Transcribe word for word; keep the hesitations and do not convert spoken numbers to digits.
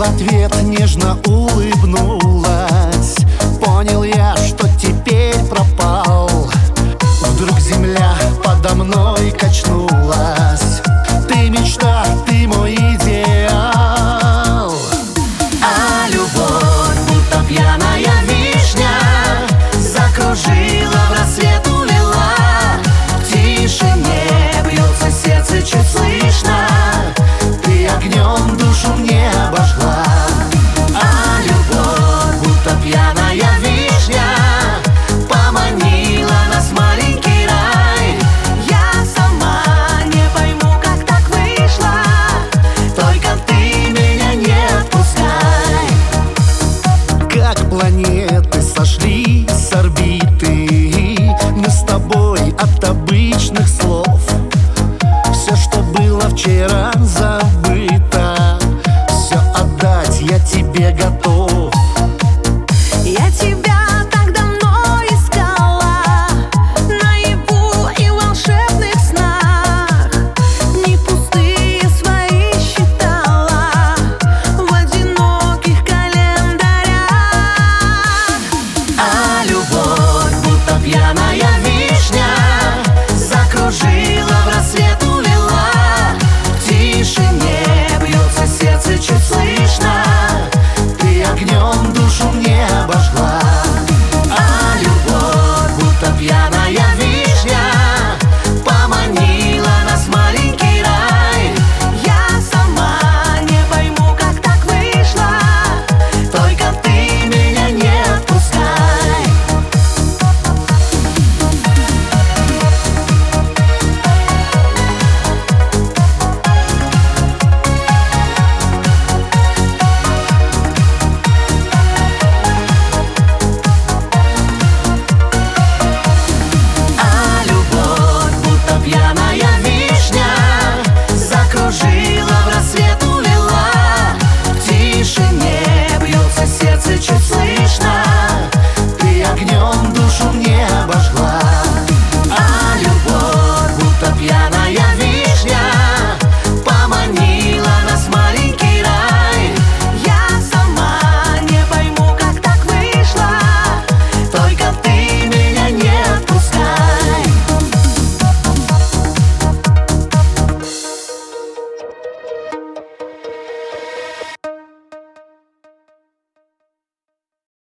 ответ нежно улыбнулась. Понял я, что теперь пропал. Вдруг земля подо мной качнулась. Ты мечта, ты мой идеал. А любовь, будто пьяная вишня, закружила, в рассвет увела. В тишине бьется сердце чуть слышно. Ты огнем душу мне обожгла. А любовь, будто пьяная вишня, поманила нас в маленький рай. Я сама не пойму, как так вышло, только ты меня не отпускай. Как планеты сошли с орбиты, мы с тобой от обычных слов. Все, что было вчера,